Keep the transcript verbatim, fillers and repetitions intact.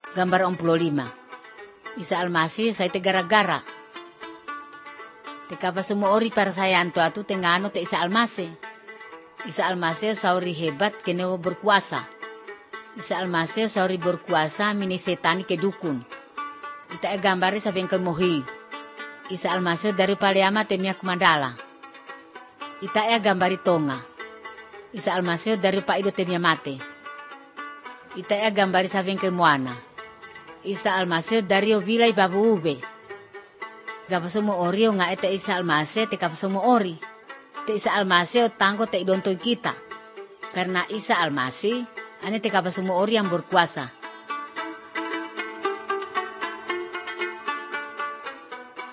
Gambar empat puluh lima. Isa Almasih saya te gara-gara. Te kapa semua ori para saya anto atu tengano te Isa Almasih. Isa Almasih sauri hebat kene berkuasa. Isa Almasih sauri berkuasa mini setani ke dukun. Ita e gambari sabeng ke mohi. Isa Almasih dari paliama te miak mandala. Ita e gambari tonga. Isa Almasih dari pa ido te mia mate. Ita e gambari sabeng ke moana. Isa Almasih dari vilai babu ube. Gapa semua ori o nga ete Isa Almasih te kapa semua ori. Te Isa Almasih o tanggo te idonto kita. Karena Isa Almasih ane te kapa semua ori yang berkuasa.